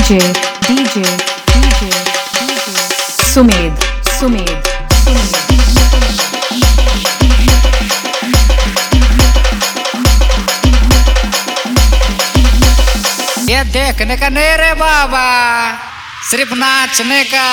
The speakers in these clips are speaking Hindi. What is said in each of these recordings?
DJ DJ DJ Sumedh Sumedh ये देखने का नहीं रे बाबा, सिर्फ नाचने का।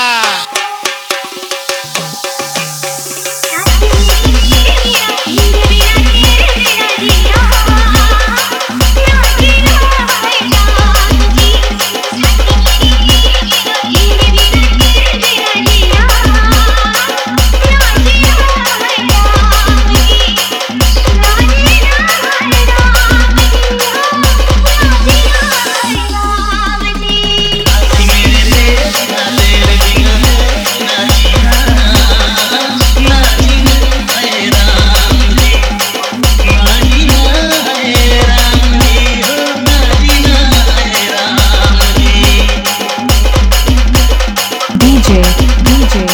डीजे डीजे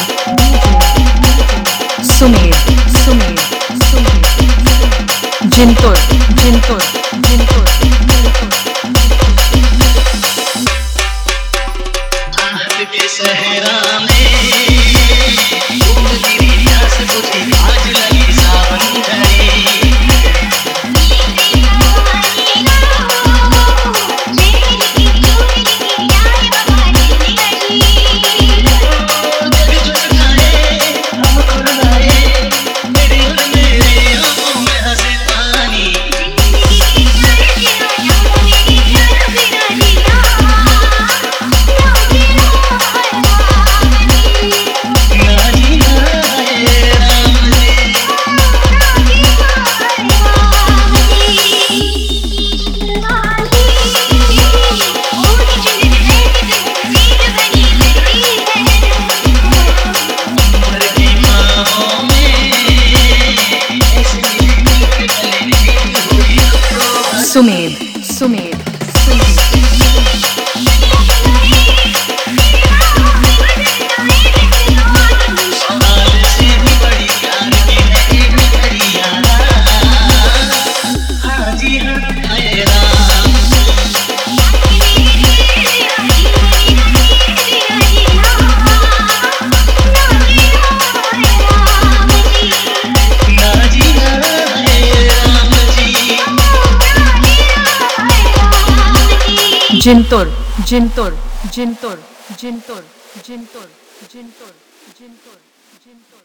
सुमेध सुमेध सुमेध जिंतुर जिंतुर जिंतुर के सहरा में तेरी प्यास बुझी, आज लगी सावन झड़ी। जग चुचकाए हम खुरनाए, मेरी और मेरी आंखों में हंसे पानी। सुमेध सुमेध जिंतुर जिंतुर जिंतुर जिंतुर जिंतुर जिंतुर जिंतुर जिंतुर